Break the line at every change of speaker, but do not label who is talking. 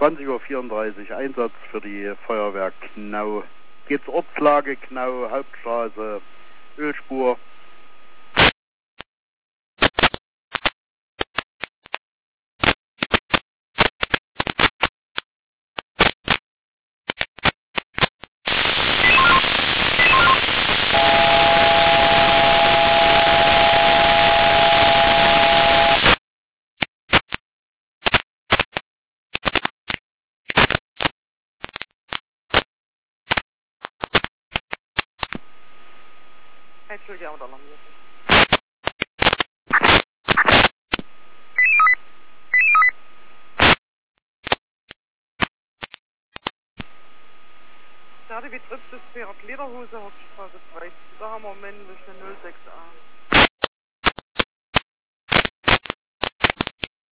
20:34 Uhr, Einsatz für die Feuerwehr Knau. Geht's Ortslage Knau, Hauptstraße, Ölspur.
Entschuldigung, oder alarmiert. Der hatte wie trifft das Pferd Lederhose, Hauptstraße 13. Da haben wir männliche 06a.